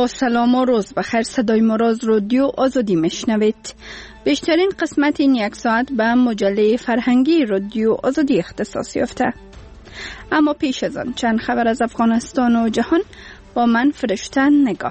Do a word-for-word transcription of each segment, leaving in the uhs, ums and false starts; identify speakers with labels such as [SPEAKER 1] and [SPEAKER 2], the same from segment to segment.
[SPEAKER 1] با سلام و روز بخیر. صدای ما را از رادیو آزادی میشنوید. بیشترین قسمت این یک ساعت به مجله فرهنگی رادیو آزادی اختصاص یافته. اما پیش از آن چند خبر از افغانستان و جهان با من فرشته نگاه.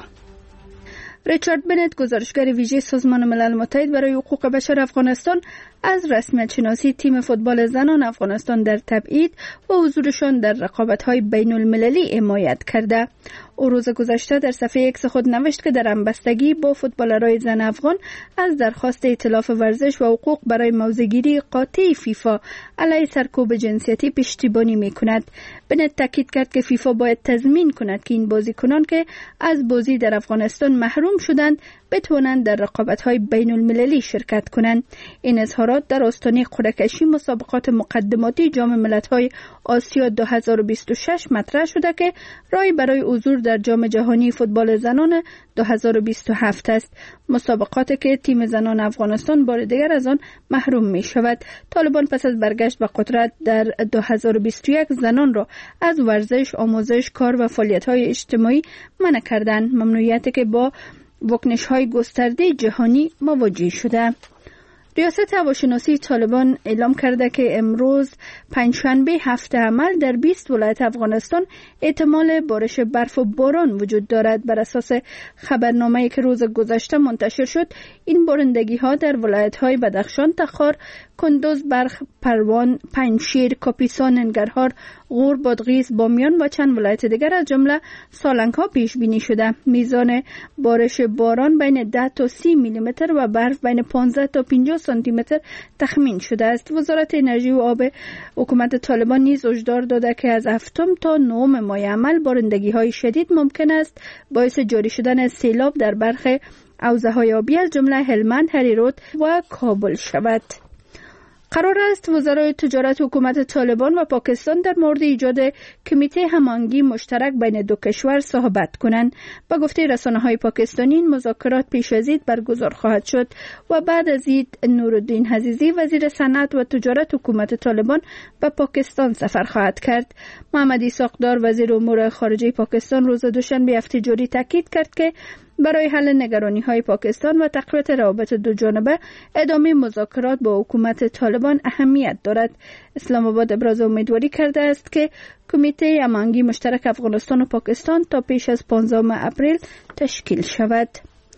[SPEAKER 1] ریچارد بنت، گزارشگر ویژه سازمان ملل متحد برای حقوق بشر افغانستان، از رسمیت شناسی تیم فوتبال زنان افغانستان در تبعید و حضورشان در رقابت‌های بین المللی حمایت کرده. او روز گذشته در صفحه ایکس خود نوشت که در همبستگی با فوتبالرای زن افغان از درخواست ائتلاف ورزش و حقوق برای موضع‌گیری قاطع فیفا علیه سرکوب جنسیتی پشتیبانی می‌کند. بنت تاکید کرد که فیفا باید تضمین کند که این بازیکنان که از بازی در افغانستان محروم شدند بتوانند در رقابت‌های بین المللی شرکت کنند. این اظهارات در آستانه قرعه‌کشی مسابقات مقدماتی جام ملت‌های آسیا دو هزار و بیست و شش مطرح شده که راهی برای حضور در جام جهانی فوتبال زنان دو هزار و بیست و هفت است. مسابقاتی که تیم زنان افغانستان بار دیگر از آن محروم می شود. طالبان پس از برگشت به قدرت در دو هزار و بیست و یک زنان را از ورزش، آموزش، کار و فعالیت‌های اجتماعی منع کردند، ممنوعیتی که با واکنش‌های گسترده جهانی مواجه شده. ریاست هواشناسی طالبان اعلام کرده که امروز پنجشنبه هفته عمل در بیست ولایت افغانستان احتمال بارش برف و باران وجود دارد. بر اساس خبرنامه‌ای که روز گذشته منتشر شد، این بارندگی‌ها در ولایت‌های بدخشان، تخار، کندوز، بلخ، پروان، پنجشیر، کاپیسا، ننگرهار، غور، بادغیس، بامیان و چند ولایت دیگر از جمله سالنگ‌ها پیش بینی شده. میزان بارش باران بین ده تا سی میلی متر و برف بین پانزده تا پنجاه سانتی متر تخمین شده است. وزارت انرژی و آب حکومت طالبان نیز هشدار داده که از هفتم تا نهم ماه عمل بارندگی‌های شدید ممکن است باعث جاری شدن سیلاب در برخی حوزه‌های آبی از جمله هلمند، هریرود و کابل شود. قرار است وزرای تجارت حکومت طالبان و پاکستان در مورد ایجاد کمیته هماهنگی مشترک بین دو کشور صحبت کنند. با گفته رسانه‌های پاکستانی، این مذاکرات پیش از عید برگزار خواهد شد و بعد از عید نورالدین عزیزی، وزیر صنعت و تجارت حکومت طالبان، به پاکستان سفر خواهد کرد. محمد اسحاق‌دار، وزیر امور خارجه پاکستان، روز دوشنبه هفته جاری تاکید کرد که برای حل نگرانی‌های پاکستان و تقویت روابط دو جانبه ادامه مذاکرات با حکومت طالبان اهمیت دارد. اسلام آباد ابراز امیدواری کرده است که کمیته هماهنگی مشترک افغانستان و پاکستان تا پیش از پانزدهم اپریل تشکیل شود.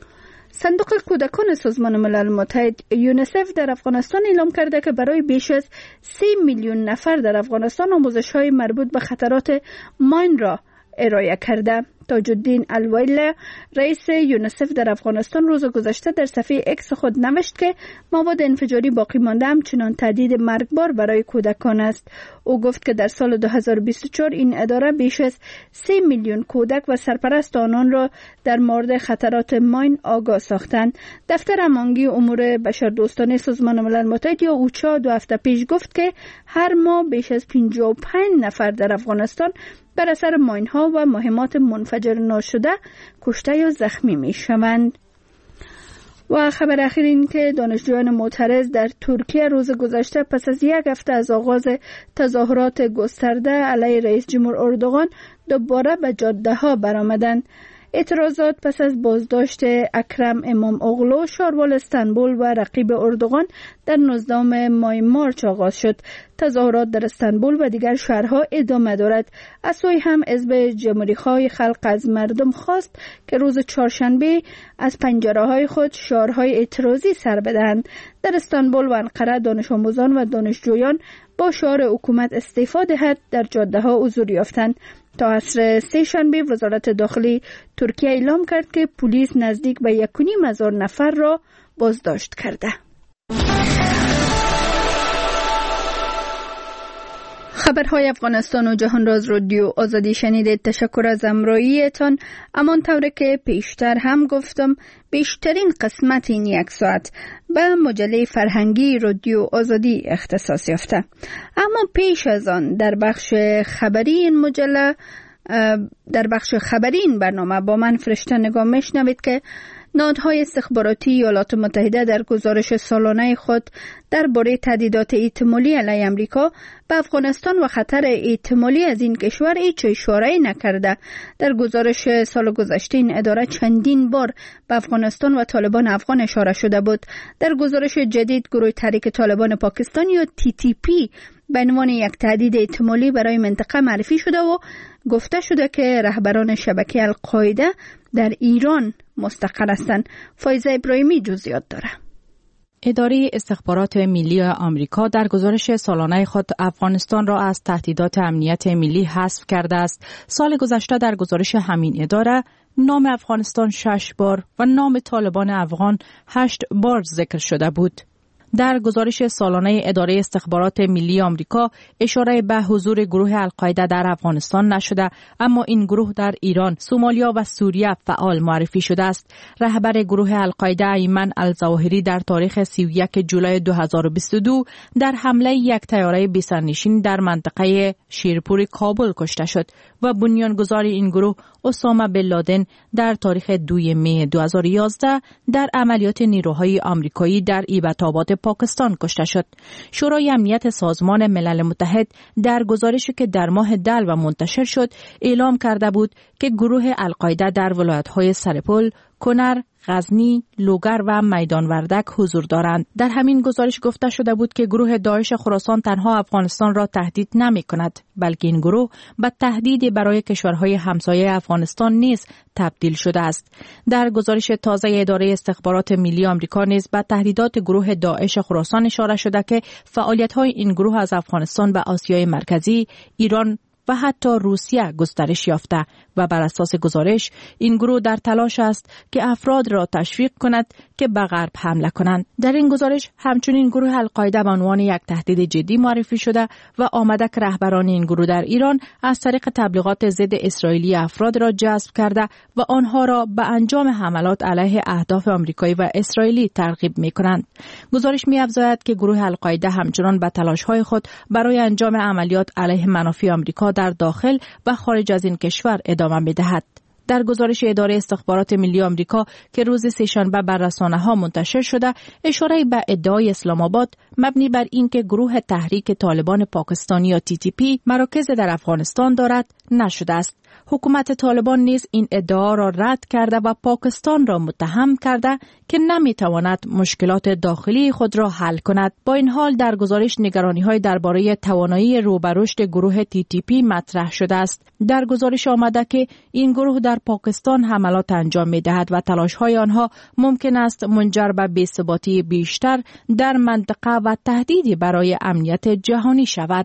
[SPEAKER 1] صندوق کودکان سازمان ملل متحد یونیسف در افغانستان اعلام کرده که برای بیش از سه میلیون نفر در افغانستان آموزش‌های مربوط به خطرات ماین را ارائه کرده. تاج الدین الویله، رئیس یونیسف در افغانستان، روز گذشته در صفحه ایکس خود نوشت که مواد انفجاری باقی مانده همچنان تهدید مرگبار برای کودکان است. او گفت که در سال دو هزار و بیست و چهار این اداره بیش از سه میلیون کودک و سرپرست آنان را در مورد خطرات ماین آگاه ساختند. دفتر هماهنگی امور بشردوستانه سازمان ملل متحد یا اوچا دو هفته پیش گفت که هر ماه بیش از پنجاه و پنج نفر در افغانستان بر اثر ماین‌ها و مهمات منفجر ناشده کشته یا زخمی می شوند. و خبر اخیر این که دانشجویان معترض در ترکیه روز گذشته پس از یک هفته از آغاز تظاهرات گسترده علیه رئیس جمهور اردوغان دوباره به جاده ها برآمدند. اعتراضات پس از بازداشت اکرم امام اغلو، شاروال استانبول و رقیب اردوغان در نوزدهم ماه مارچ آغاز شد. تظاهرات در استانبول و دیگر شهرها ادامه دارد. از سوی هم حزب جمهوری‌خواه خلق از مردم خواست که روز چهارشنبه از پنجره‌های خود شعارهای اعتراضی سر بدهند. در استانبول و انقره دانش آموزان و دانشجویان با شعار حکومت استعفا دهد در جاده‌ها حضور یافتند. تا عصر سه شنبه وزارت داخلی ترکیه اعلام کرد که پلیس نزدیک به یک و نیم هزار نفر را بازداشت کرده. خبرهای افغانستان و جهان را از رادیو آزادی شنیدید. تشکر از همراهیتان. همان طوری که پیشتر هم گفتم، بیشترین قسمت این یک ساعت به مجله فرهنگی رادیو آزادی اختصاص یافته. اما پیش از آن در بخش خبری این مجله در بخش خبری این برنامه با من فرشته نگاه میشنوید که نهادهای استخباراتی ایالات متحده در گزارش سالانه خود درباره تهدیدات احتمالی علیه آمریکا به افغانستان و خطر احتمالی از این کشور هیچ اشاره‌ای نکرده. در گزارش سال گذشته این اداره چندین بار به افغانستان و طالبان افغان اشاره شده بود. در گزارش جدید گروه تحریک طالبان پاکستان یا تی تی پی به عنوان یک تهدید احتمالی برای منطقه معرفی شده و گفته شده که رهبران شبکه القاعده در ایران مستقر هستند. فایزه ابراهیمی جزئیات داره.
[SPEAKER 2] اداره استخبارات ملی آمریکا در گزارش سالانه خود افغانستان را از تهدیدات امنیت ملی حذف کرده است. سال گذشته در گزارش همین اداره نام افغانستان شش بار و نام طالبان افغان هشت بار ذکر شده بود. در گزارش سالانه اداره استخبارات ملی آمریکا اشاره به حضور گروه القاعده در افغانستان نشده، اما این گروه در ایران، سومالیا و سوریه فعال معرفی شده است. رهبر گروه القاعده ایمن الظواهری در تاریخ سی و یک جولای دو هزار و بیست و دو در حمله یک طیاره بی‌سرنشین در منطقه شیرپور کابل کشته شد و بنیانگذار این گروه اسامه بن لادن در تاریخ دوم می دو هزار و یازده در عملیات نیروهای آمریکایی در ایبت‌آباد پاکستان کشته شد. شورای امنیت سازمان ملل متحد در گزارشی که در ماه دلو منتشر شد اعلام کرده بود که گروه القاعده در ولایت‌های سرپل، کنر، غزنی، لوگر و میدان وردک حضور دارند. در همین گزارش گفته شده بود که گروه داعش خراسان تنها افغانستان را تهدید نمی کند، بلکه این گروه به تهدیدی برای کشورهای همسایه افغانستان نیز تبدیل شده است. در گزارش تازه اداره استخبارات ملی آمریکا نیز به تهدیدات گروه داعش خراسان اشاره شده که فعالیت‌های این گروه از افغانستان به آسیای مرکزی، ایران و حتی روسیه گسترش یافته و بر اساس گزارش این گروه در تلاش است که افراد را تشویق کند که به غرب حمله کنند. در این گزارش همچنین گروه القاعده به عنوان یک تهدید جدی معرفی شده و آمده که رهبران این گروه در ایران از طریق تبلیغات ضد اسرائیلی افراد را جذب کرده و آنها را به انجام حملات علیه اهداف آمریکایی و اسرائیلی ترغیب می‌کنند. گزارش می‌افزاید که گروه القاعده همچنان به تلاش‌های خود برای انجام عملیات علیه منافع آمریکا در داخل و خارج از این کشور ادامه می‌دهد. در گزارش اداره استخبارات ملی آمریکا که روز سه‌شنبه بر رسانه‌ها منتشر شده، اشاره به ادعای اسلام آباد مبنی بر اینکه گروه تحریک طالبان پاکستانی یا تی تی پی مراکز در افغانستان دارد نشده است. حکومت طالبان نیز این ادعا را رد کرده و پاکستان را متهم کرده که نمیتواند مشکلات داخلی خود را حل کند. با این حال در گزارش نگرانی‌های درباره توانایی رو به رشد گروه تی تی پی مطرح شده است. در گزارش آمده که این گروه در پاکستان حملات انجام می‌دهد و تلاش‌های آنها ممکن است منجر به بی‌ثباتی بیشتر در منطقه و تهدیدی برای امنیت جهانی شود.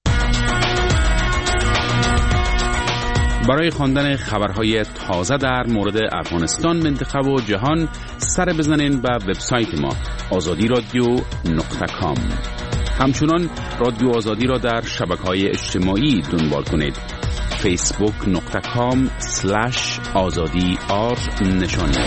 [SPEAKER 3] برای خواندن خبرهای تازه در مورد افغانستان، منطقه و جهان سر بزنین به وبسایت ما آزادی رادیو نقطه کام. همچنان رادیو آزادی را در شبکه‌های اجتماعی دنبال کنید. فیسبوک نقطه کام سلش آزادی آر نشانی.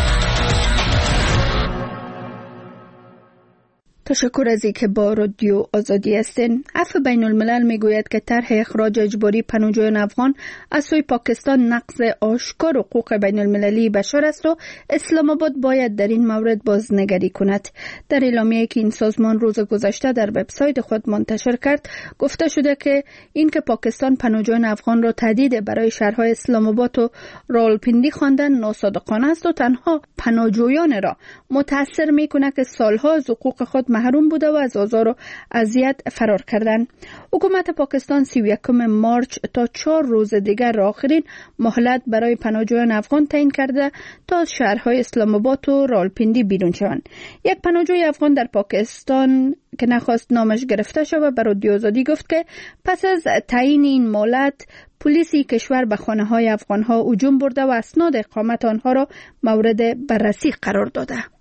[SPEAKER 1] تشکر از اینکه با رادیو آزادی هستین. عفو بین الملل میگوید که طرح اخراج اجباری پناهجویان افغان از سوی پاکستان نقض آشکار حقوق بین المللی بشر است و اسلام آباد باید در این مورد بازنگری کند. در اعلامیه‌ای که این سازمان روز گذشته در وبسایت خود منتشر کرد، گفته شده که اینکه پاکستان پناهجویان افغان را تهدید برای شهرهای اسلام آباد و راولپنڈی خواندن ناصادقانه است و تنها پناهجویان را متاثر میکنه که سالها از حقوق خود محروم بوده و از آزار و اذیت فرار کردند. حکومت پاکستان سی و یکم مارچ تا چهار روز دیگر آخرین مهلت برای پناهجویان افغان تعیین کرده تا از شهرهای اسلام آباد و راولپنڈی بیرون شوند. یک پناهجوی افغان در پاکستان که نخواست نامش گرفته شود به رادیو آزادی گفت که پس از تعیین این مهلت پلیسی کشور به خانه‌های افغان‌ها هجوم برده و اسناد اقامت آنها را مورد بررسی قرار داده.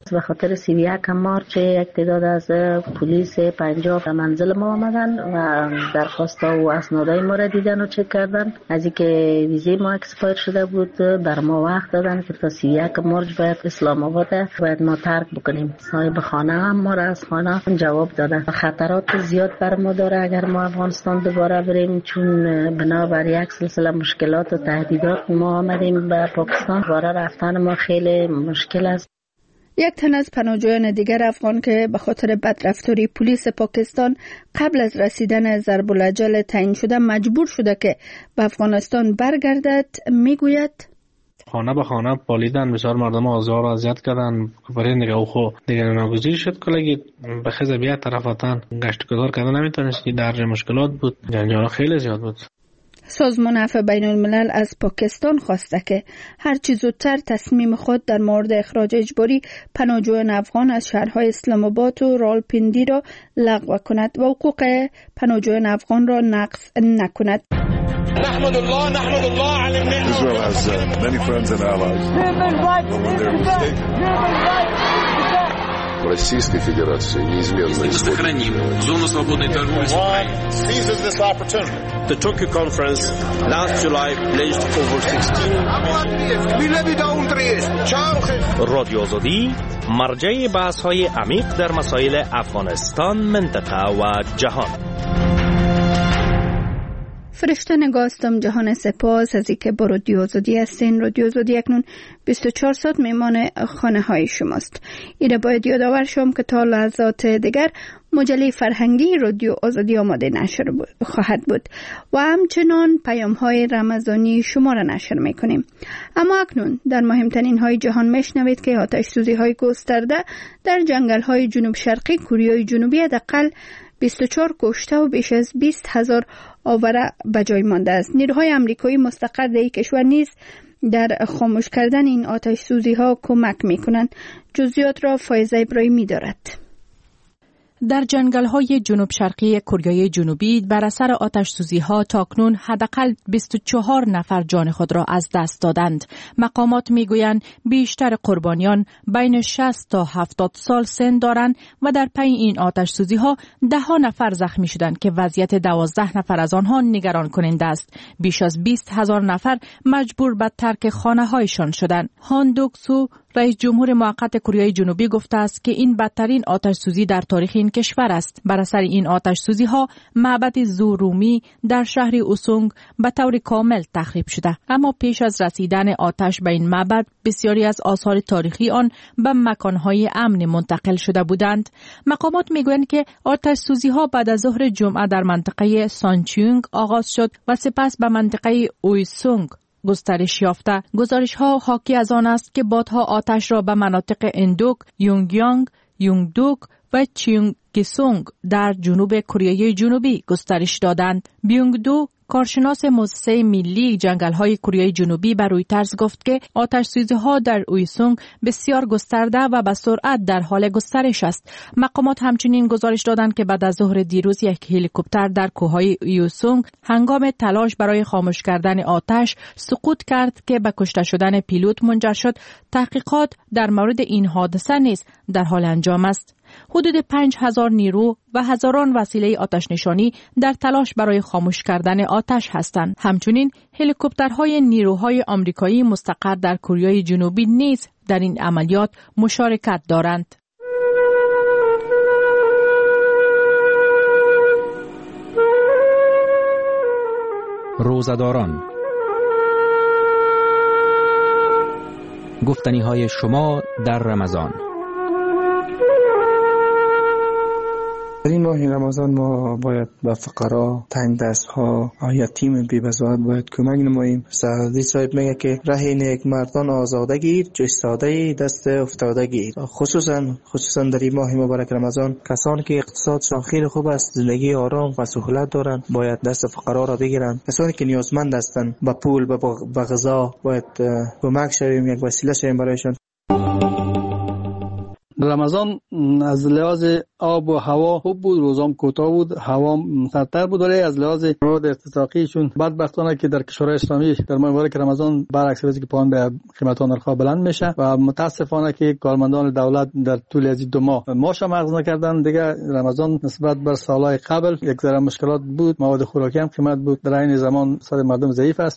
[SPEAKER 4] به خاطر سی و یک مارچ یک تعداد از پلیس پنجاب منزل ما آمدن و درخواست و اسنادای ما را دیدن و چک کردن. از اینکه ویزه ما اکسپایر شده بود بر ما وقت دادن که تا سی و یک مارچ باید اسلام آباد باید ما ترک بکنیم. صاحب خانه هم ما را از خانه جواب دادن. خطرات زیاد بر ما داره اگر ما افغانستان دوباره بریم، چون بنابر یک سلسله مشکلات و تهدیدات ما آمدیم به پاکستان. دوباره رفتن ما خیلی مشکل است.
[SPEAKER 1] یک تن از پناهجویان دیگر افغان که به خاطر بدرفتاری پلیس پاکستان قبل از رسیدن ضرب الاجل تعیین شده مجبور شده که به افغانستان برگردد میگوید
[SPEAKER 5] خانه به خانه پالیدن، بسیار مردم آزار و اذیت کردن. برای نگاه خو دیگر ناگزیر شد کلگی به خزه بیاد طرفتان گشت گذار کردن نمیتونست. در مشکلات بود، جنجال خیلی زیاد بود.
[SPEAKER 1] سازمان عفو بین الملل از پاکستان خواسته که هر چه زودتر تصمیم خود در مورد اخراج اجباری پناهجویان افغان از شهرهای اسلام آباد و راولپیندی را لغو کند و حقوق پناهجویان افغان را نقض نکند.
[SPEAKER 6] نحمد الله نحمد الله على النعمة. Israel has uh, many friends and allies. When they're mistaken. Российской Федерации неизменно
[SPEAKER 7] сохраним зону свободной торговли с Украиной.
[SPEAKER 6] Seizes this opportunity.
[SPEAKER 8] The Tokyo conference last July pledged over sixteen رادیو آزادی مرجع بحث‌های عمیق در مسائل افغانستان، منطقه و جهان.
[SPEAKER 1] فرشته نگاستم جهان سپاس از اینکه با رادیو آزادی هستین. رادیو آزادی اکنون بیست و چهار ساعت میمان خانه های شماست. ایره باید یادآور شم که تا لحظات دیگر مجله فرهنگی رادیو آزادی آماده نشر خواهد بود و همچنان پیام های رمضانی شما را نشر میکنیم. اما اکنون در مهمترین های جهان میشنوید که آتش سوزی های گسترده در جنگل های جنوب شرقی کوریای جنوبی حداقل بیست و چهار کشته و بیش از بیست هزار آواره به جای مانده است. نیروهای آمریکایی مستقر در این کشور نیز در خاموش کردن این آتش سوزی ها کمک می کنند. جزئیات را فایزه ابراهیمی دارد.
[SPEAKER 2] در جنگل‌های جنوب شرقی کره جنوبی بر اثر آتش سوزی‌ها تاکنون حداقل بیست و چهار نفر جان خود را از دست دادند. مقامات می‌گویند بیشتر قربانیان بین شصت تا هفتاد سال سن دارند و در پی این آتش سوزی‌ها ده ها نفر زخمی شدند که وضعیت دوازده نفر از آنها نگران کننده است. بیش از بیست هزار نفر مجبور به ترک خانه‌هایشان شدند. هان دوک سو رئیس جمهور موقت کره جنوبی گفته است که این بدترین آتش سوزی در تاریخ این کشور است. بر اثر این آتش سوزی ها معبد زورومی در شهر اوسونگ به طور کامل تخریب شده، اما پیش از رسیدن آتش به این معبد بسیاری از آثار تاریخی آن به مکانهای امن منتقل شده بودند. مقامات میگویند که آتش سوزی ها بعد از ظهر جمعه در منطقه سانچیونگ آغاز شد و سپس به منطقه اویسونگ گسترش یافته. گزارش ها حاکی از آن است که بادها آتش را به مناطق اندوک، یونگیانگ، یونگدوک و چیونگگیسونگ در جنوب کره جنوبی گسترش دادند. بیونگدو کارشناس مؤسسه ملی جنگل‌های کره جنوبی بر رویترز گفت که آتش سوزی‌ها در اویسونگ بسیار گسترده و به سرعت در حال گسترش است. مقامات همچنین گزارش دادند که بعد از ظهر دیروز یک هلیکوپتر در کوههای اویسونگ هنگام تلاش برای خاموش کردن آتش سقوط کرد که به کشته شدن پیلوت منجر شد. تحقیقات در مورد این حادثه نیز در حال انجام است. حدود پنج هزار نیرو و هزاران وسیله آتش نشانی در تلاش برای خاموش کردن آتش هستند. همچنین هلیکوپترهای نیروهای آمریکایی مستقر در کره جنوبی نیز در این عملیات مشارکت دارند.
[SPEAKER 9] روزه‌داران، گفتنی‌های شما در رمضان.
[SPEAKER 10] در این ماه رمضان ما باید به فقرا، تنگ دست ها و یتیم بی بزاعت باید کمک نماییم. سعدی صاحب میگه که ره نیک مردان آزاده گیر، چو ایستاده دست افتاده گیر. خصوصا خصوصا در این ماه مبارک رمضان کسانی که اقتصادشان خیلی خوب است، زندگی آرام و سهولت دارند، باید دست فقرا را بگیرند. کسانی که نیازمند هستند به پول، به غذا باید کمک شویم، یک وسیله شویم برایشان.
[SPEAKER 11] رمضان از لحاظ آب و هوا خوب بود، روزام کوتاه بود، هوا سردتر بود، ولی از لحاظ روند ارتزاقی چون بدبختانه که در کشورهای اسلامی در ماه مبارک رمضان برعکس وضعی که پایان به قیمت نرخ‌ها بلند میشه و متاسفانه که کارمندان دولت در طول از دو ماه معاش مغز نکردن دیگه. رمضان نسبت بر سالهای قبل یک ذره مشکلات بود، مواد خوراکی هم قیمت بود، در این زمان سر مردم ضعیف است.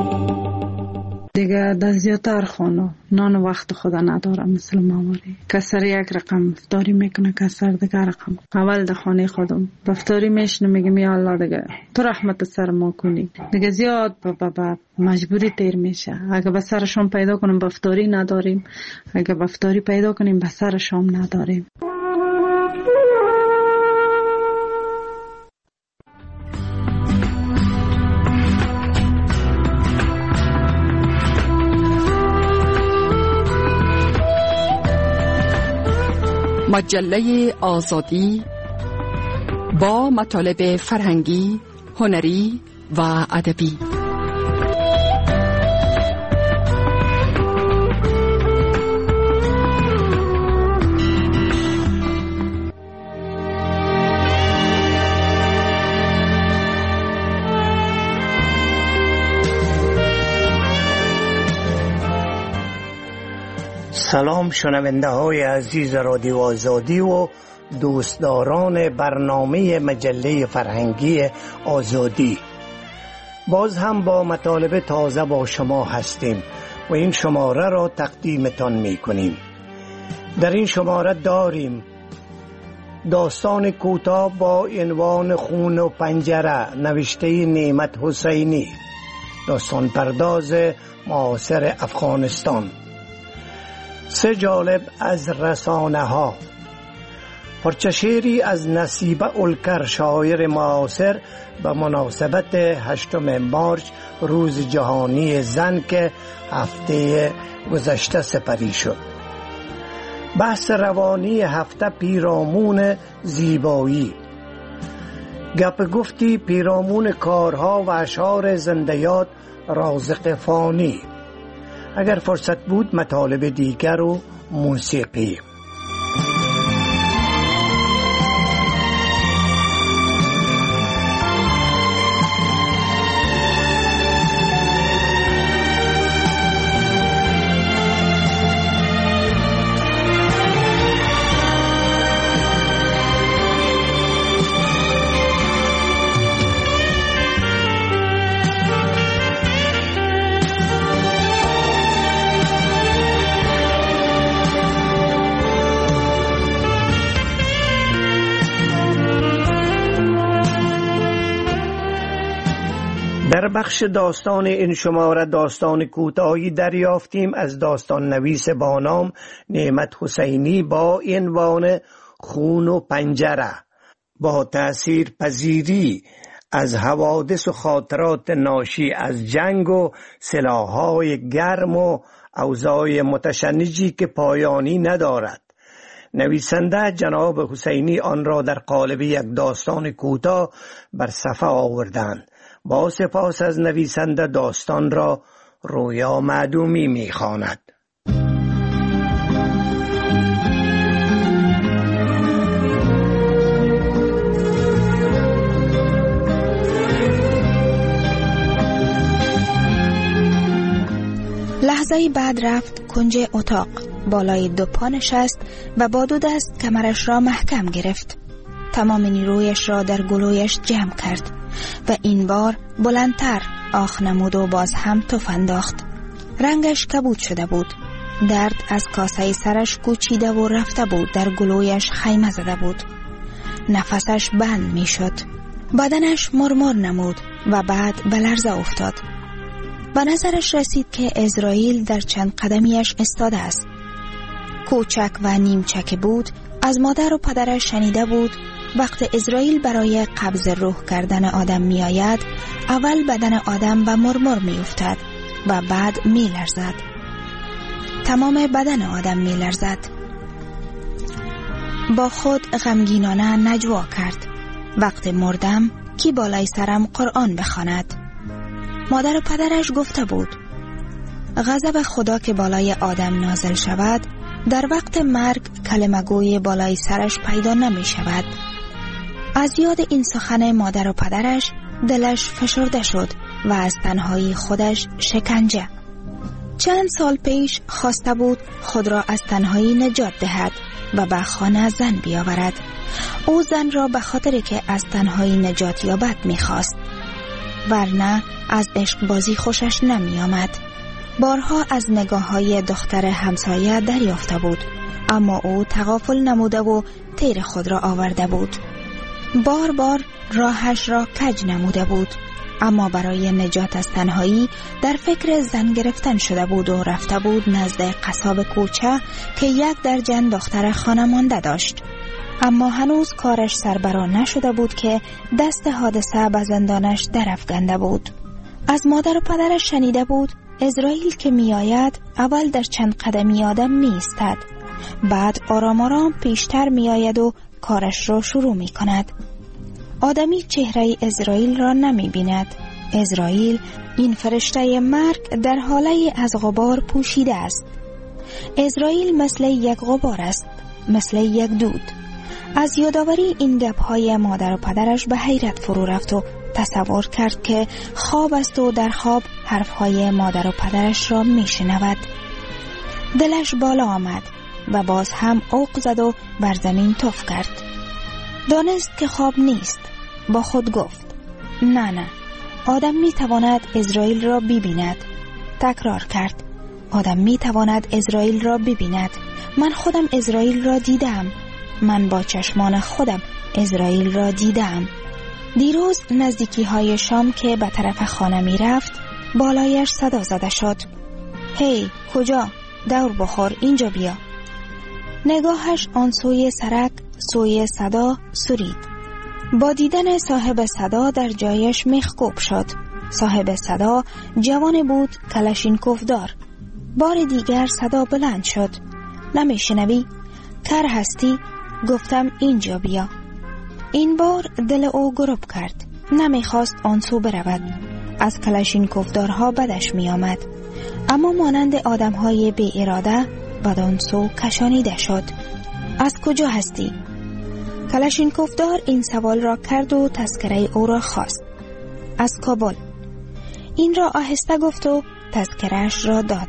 [SPEAKER 12] دیگه در زیادتر خانه نان وقت خدا نداره، مثل ماموری کسر یک رقم افطاری میکنه، کسر دیگه رقم. اول در خانه خودم افطاری میشنه میگم یا الله دیگه تو رحمت سر ما کنی، دیگه زیاد با با مجبوری تیر میشه. اگه به سر شام پیدا کنیم به افطاری نداریم، اگه به افطاری پیدا کنیم به سر شام نداریم.
[SPEAKER 13] مجله آزادی با مطالب فرهنگی، هنری و ادبی.
[SPEAKER 14] سلام شنونده های عزیز رادیو آزادی و دوستداران برنامه مجله فرهنگی آزادی. باز هم با مطالب تازه با شما هستیم و این شماره را تقدیمتان می کنیم. در این شماره داریم داستان کوتاه با عنوان خون و پنجره نوشته نعمت حسینی، داستان پرداز معاصر افغانستان. سه جالب از رسانه ها، پرچه شعری از نصیبه الکر شاعر معاصر به مناسبت هشتم مارچ روز جهانی زن که هفته گذشته سپری شد. بحث روانی هفته پیرامون زیبایی، گپ گفتی پیرامون کارها و اشعار زنده‌یاد رازق فانی. اگر فرصت بود مطالب دیگر و موسیقی. در بخش داستان این شماره داستان کوتاهی دریافتیم از داستان نویس با نام نعمت حسینی با عنوان خون و پنجره. با تأثیر پذیری از حوادث و خاطرات ناشی از جنگ و سلاح‌های گرم و اوضاع متشنجی که پایانی ندارد، نویسنده جناب حسینی آن را در قالب یک داستان کوتاه بر صفحه آوردند. با سپاس از نویسنده داستان را رویا معدومی می‌خواند.
[SPEAKER 15] لحظه‌ای بعد رفت کنج اتاق، بالای دو پا نشست و با دو دست کمرش را محکم گرفت. تمام نیرویش را در گلویش جمع کرد و این بار بلندتر آخ نمود و باز هم تف انداخت. رنگش کبود شده بود، درد از کاسه سرش کوچیده و رفته بود، در گلویش خیمه زده بود، نفسش بند می شد، بدنش مرمر نمود و بعد به لرزه افتاد. به نظرش رسید که عزرائیل در چند قدمیش استاده است. کوچک و نیمچک بود، از مادر و پدرش شنیده بود وقت عزرائیل برای قبض روح کردن آدم می آید، اول بدن آدم به مرمر می افتد و بعد می لرزد. تمام بدن آدم می لرزد. با خود غمگینانه نجوا کرد: وقت مردم کی بالای سرم قرآن بخواند؟ مادر و پدرش گفته بود غضب خدا که بالای آدم نازل شود در وقت مرگ کلمه گوی بالای سرش پیدا نمی شود. از یاد این سخن مادر و پدرش دلش فشرده شد و از تنهایی خودش شکنجه. چند سال پیش خواسته بود خود را از تنهایی نجات دهد و به خانه زن بیاورد. او زن را به خاطر که از تنهایی نجات یابد می‌خواست، ورنه از عشق بازی خوشش نمی آمد. بارها از نگاه‌های دختر همسایه دریافته بود، اما او تغافل نموده و تیر خود را آورده بود. بار بار راهش را کج نموده بود، اما برای نجات از تنهایی در فکر زن گرفتن شده بود و رفته بود نزد قصاب کوچه که یک درجن دختر خانمانده داشت. اما هنوز کارش سربرا نشده بود که دست حادثه به زندانش درافکنده بود. از مادر و پدرش شنیده بود اسرائیل که می آید اول در چند قدمی آدم می ایستد، بعد آرام آرام پیشتر می آید و کارش را شروع می کند. آدمی چهره اسرائیل را نمی بیند. اسرائیل، این فرشته مرگ، در حاله از غبار پوشیده است. اسرائیل مثل یک غبار است، مثل یک دود. از یادآوری این گپ‌های مادر و پدرش به حیرت فرو رفت و تصور کرد که خواب است و در خواب حرفهای مادر و پدرش را می شنود. دلش بالا آمد و باز هم اوق زد و بر زمین تف کرد. دانست که خواب نیست. با خود گفت نه نه، آدم می تواند اسرائیل را ببیند. تکرار کرد آدم می تواند اسرائیل را ببیند. من خودم اسرائیل را دیدم. من با چشمان خودم اسرائیل را دیدم. دیروز نزدیکی های شام که به طرف خانه می رفت بالایش صدا زده شد. هی کجا؟ دور بخور، اینجا بیا. نگاهش آن سوی سرک سوی صدا سرید. با دیدن صاحب صدا در جایش مخکوب شد. صاحب صدا جوان بود، کلاشینکوف دار. بار دیگر صدا بلند شد. نمیشنوی؟ کر هستی؟ گفتم اینجا بیا. این بار دل او گرب کرد. نمیخواست آن سو برود. از کلاشینکوف دارها بدش می آمد. اما مانند آدم های بی اراده بدان سو کشانیده شد. از کجا هستی؟ کلاشینکوف دار این سوال را کرد و تذکره او را خواست. از کابل. این را آهسته گفت و تذکرهش را داد.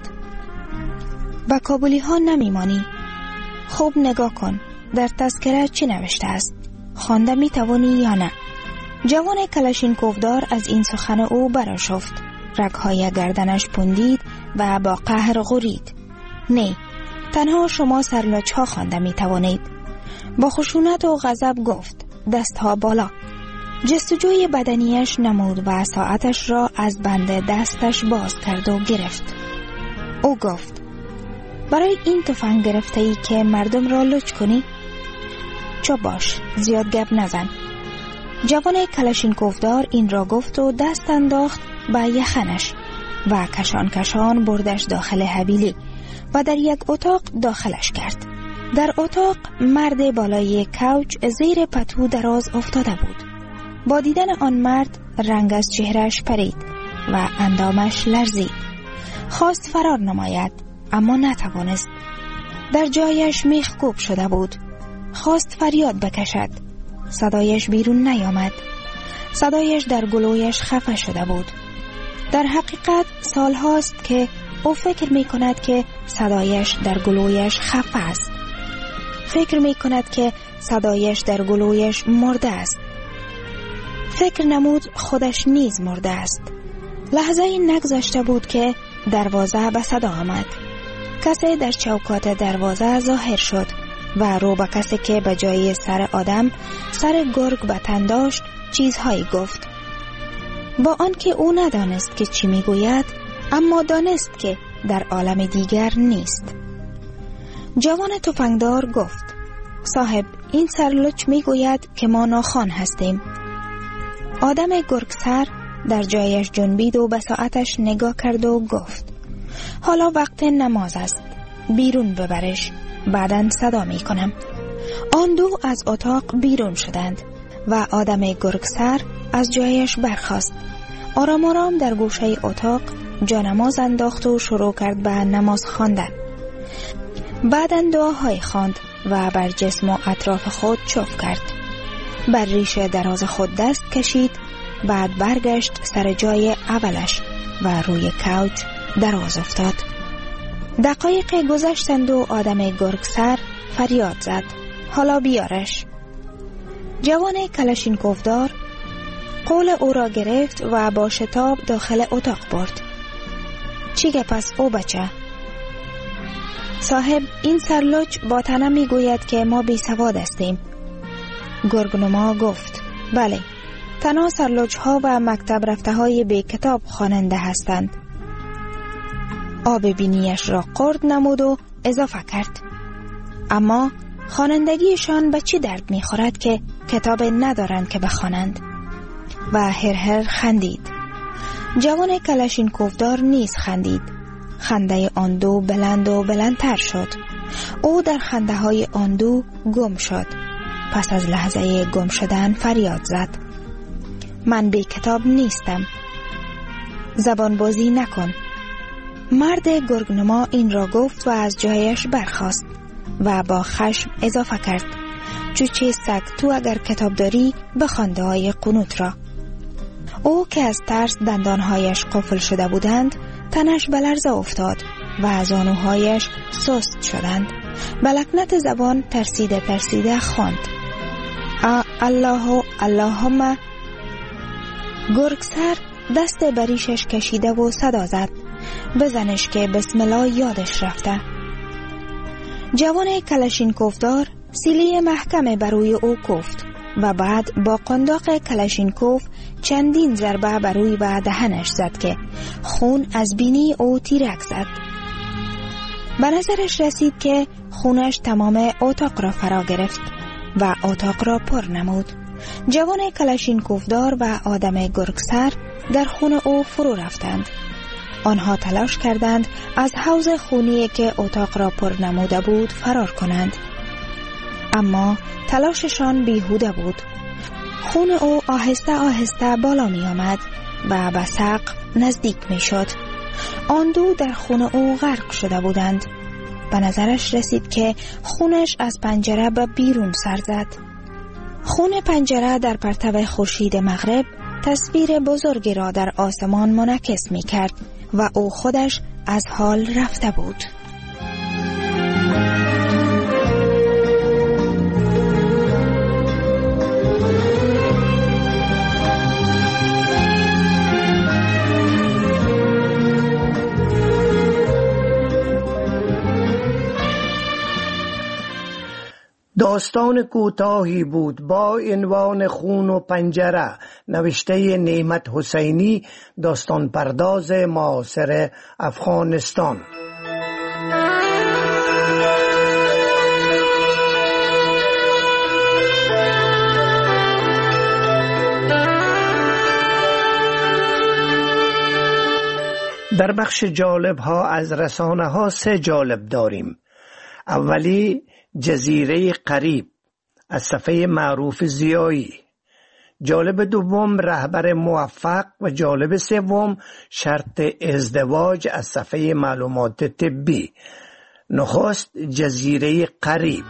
[SPEAKER 15] با کابلی ها نمی مانی؟ خوب نگاه کن. در تذکره چی نوشته است؟ خوانده می توانی یا نه؟ جوان کلاشینکوف دار از این سخن او برآشفت. رگ‌های گردنش پوندید و با قهر غرید. نه، تنها شما سرلچها خوانده می توانید. با خشونت و غضب گفت دستها بالا. جستجوی بدنیش نمود و ساعتش را از بند دستش باز کرد و گرفت. او گفت برای این تفنگ گرفته ای که مردم را لچ کنی؟ چو باش، زیاد گپ نزن. جوان کلاشینکوف دار این را گفت و دست انداخت به یخنش و کشان کشان بردش داخل حویلی و در یک اتاق داخلش کرد. در اتاق مرد بالای کوچ زیر پتو دراز افتاده بود. با دیدن آن مرد رنگ از چهرش پرید و اندامش لرزید. خواست فرار نماید اما نتوانست. در جایش میخکوب شده بود. خواست فریاد بکشد. صدایش بیرون نیامد. صدایش در گلویش خفه شده بود. در حقیقت سال هاست که او فکر می کند که صدایش در گلویش خفه است. فکر می کند که صدایش در گلویش مرده است. فکر نمود خودش نیز مرده است. لحظه این نگذشته بود که دروازه به صدا آمد. کسی در چوکات دروازه ظاهر شد و رو به کسی که به جای سر آدم سر گرگ به تن داشت چیزهایی گفت. با آنکه او ندانست که چی میگوید، اما دانست که در عالم دیگر نیست. جوان تفنگدار گفت صاحب، این سرلچ میگوید که ما ناخوان هستیم. آدم گرگسر در جایش جنبید و به ساعتش نگاه کرد و گفت حالا وقت نماز است، بیرون ببرش، بعداً صدا می کنم. آن دو از اتاق بیرون شدند و آدم گرگسر از جایش برخاست. آرام آرام در گوشه اتاق جانماز انداخت و شروع کرد به نماز خواندن. بعداً دعاهای خواند و بر جسم و اطراف خود چوف کرد. بر ریش دراز خود دست کشید. بعد برگشت سر جای اولش و روی کوچ دراز افتاد. دقایق گذشتند و آدم گرگسر فریاد زد: حالا بیارش. جوان کلاشینکوفدار قول او را گرفت و با شتاب داخل اتاق برد. چی گپ است او بچه؟ صاحب، این سرلوچ با تنه می گوید که ما بی سواد هستیم. گرگنما گفت: بله، تنها سرلوچ ها و مکتب رفته های بی کتاب خواننده هستند. آب بینیش را قرد نمود و اضافه کرد: اما خوانندگیشان به چی درد می خورد که کتاب ندارند که بخوانند؟ و هر هر خندید. جوان کلاشینکوفدار نیز خندید. خنده آن دو بلند و بلندتر شد. او در خنده های آن دو گم شد. پس از لحظه گم شدن فریاد زد: من بی کتاب نیستم. زبان بازی نکن. مرد گرگنما این را گفت و از جایش برخاست و با خشم اضافه کرد: چوچه سگ، تو اگر کتاب داری بخوانده های قنوت را. او که از ترس دندانهایش قفل شده بودند تنش به لرزه افتاد و زانوهایش سست شدند. به لکنت زبان ترسیده ترسیده خواند: الله اللهم. گرگسر دست بریشش کشیده و صدا زد: بزنش که بسم الله یادش رفته. جوان کلاشینکوفدار سیلی محکم بروی او کوفت و بعد با قنداق کلاشینکوف چندین ضربه بروی و دهنش زد که خون از بینی او تیرک زد. به نظرش رسید که خونش تمام اتاق را فرا گرفت و اتاق را پر نمود. جوان کلاشینکوفدار و آدم گرگسر در خون او فرو رفتند. آنها تلاش کردند از حوض خونی که اتاق را پر نموده بود فرار کنند، اما تلاششان بیهوده بود. خون او آهسته آهسته بالا می آمد و به سقف نزدیک می شد. آن دو در خون او غرق شده بودند. به نظرش رسید که خونش از پنجره به بیرون سر زد. خون پنجره در پرتو خورشید مغرب تصویر بزرگی را در آسمان منعکس می کرد و او خودش از حال رفته بود.
[SPEAKER 14] داستان کوتاهی بود با عنوان خون و پنجره، نوشته نعمت حسینی، داستان پرداز معاصر افغانستان. در بخش جالب ها از رسانه ها سه جالب داریم. اولی جزیره قریب از صفحه معروف زیایی، جالب دوم رهبر موفق و جالب سوم شرط ازدواج از صفحه معلومات طبی. نخست جزیره قریب.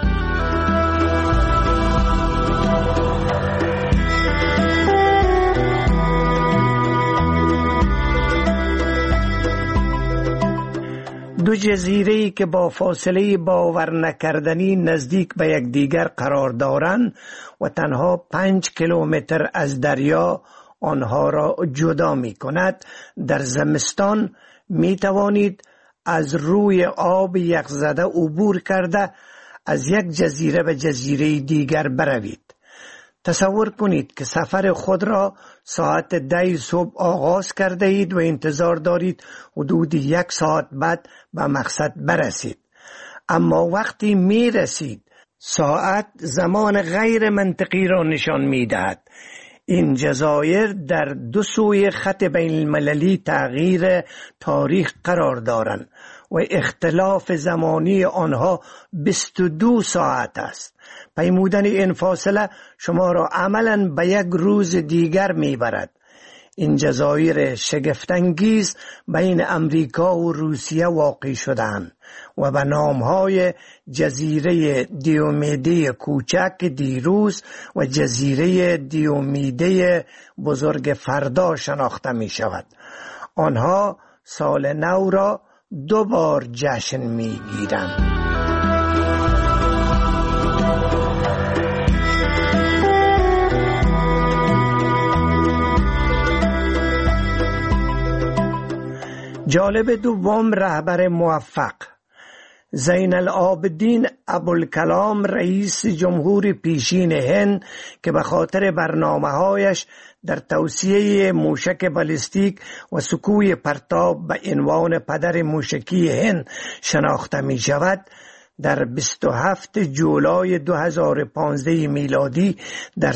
[SPEAKER 14] دو جزیره‌ای که با فاصله باور نکردنی نزدیک به یکدیگر قرار دارند و تنها پنج کیلومتر از دریا آنها را جدا می کند، در زمستان می توانید از روی آب یخزده عبور کرده از یک جزیره به جزیره دیگر بروید. تصور کنید که سفر خود را ساعت ده صبح آغاز کرده اید و انتظار دارید حدود یک ساعت بعد به مقصد برسید، اما وقتی می رسید ساعت زمان غیر منطقی را نشان می دهد. این جزایر در دو سوی خط بین المللی تغییر تاریخ قرار دارند و اختلاف زمانی آنها بیست و دو ساعت است. پیمودن این فاصله شما را عملاً به یک روز دیگر میبرد. این جزایر شگفت‌انگیز بین امریکا و روسیه واقع شدند و به نام‌های جزیره دیومیده کوچک دیروز و جزیره دیومیده بزرگ فردا شناخته می شود. آنها سال نو را دو بار جشن می گیرند. جالب دوم رهبر موفق زین العابدین ابوالکلام رئیس جمهور پیشین هند که به خاطر برنامه‌هایش در توسعه موشک بالستیک و سکوی پرتاب به عنوان پدر موشکی هند شناخته می شود، در بیست و هفتم جولای دو هزار و پانزده میلادی در